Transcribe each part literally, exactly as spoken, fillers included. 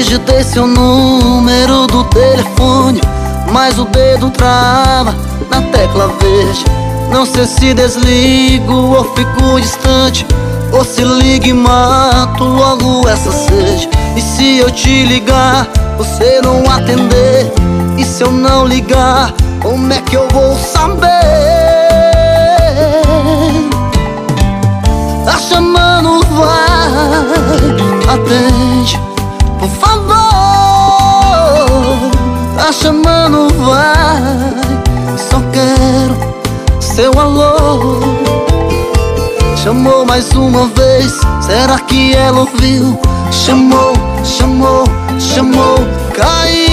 Digitei seu número do telefone, mas o dedo trava na tecla verde. Não sei se desligo ou fico distante, ou se ligo e mato logo essa sede. E se eu te ligar, você não atender? E se eu não ligar, como é que eu vou saber? Tá chamando, vai, atende, por favor. Tá chamando, vai, só quero seu alô. Chamou mais uma vez, será que ela ouviu? Chamou, chamou, chamou, caiu.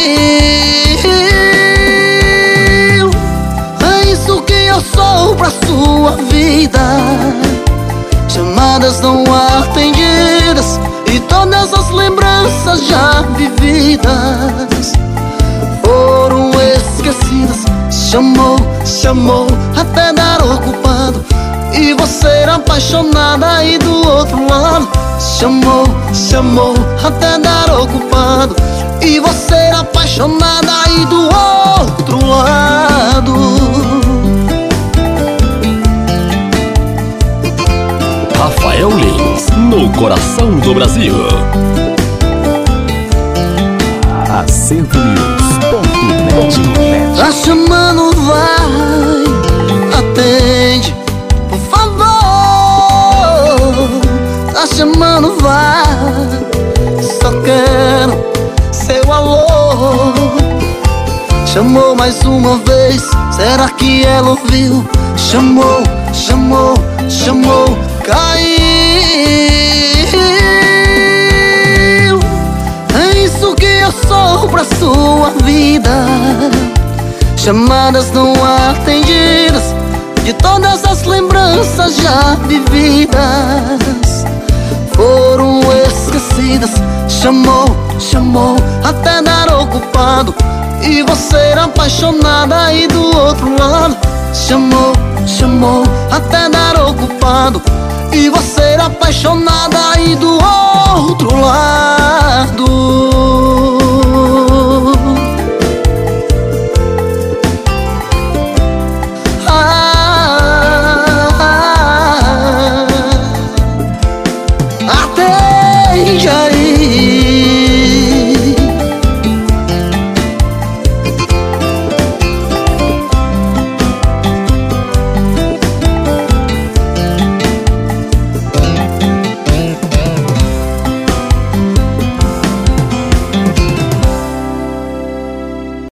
É isso que eu sou pra sua vida. Chamadas não atendidas e todas as lembranças já vividas foram esquecidas. Chamou, chamou, até dar ocupado, e você apaixonada aí do outro lado. Chamou, chamou, até dar ocupado, e você apaixonada aí do outro lado. Rafael Lins, no coração do Brasil. Acervo News ponto net. Tá chamando, vai, atende, por favor. Tá chamando, vai, só quero seu alô. Chamou mais uma vez, será que ela ouviu? Chamou, chamou, chamou, caiu. É isso que eu sou pra sua vida. Chamadas não atendidas, de todas as lembranças já vividas foram esquecidas. Chamou, chamou, até dar ocupado, e você apaixonada aí do outro lado. Chamou, chamou, até dar ocupado, e você apaixonada aí do outro lado. Ah, atende aí.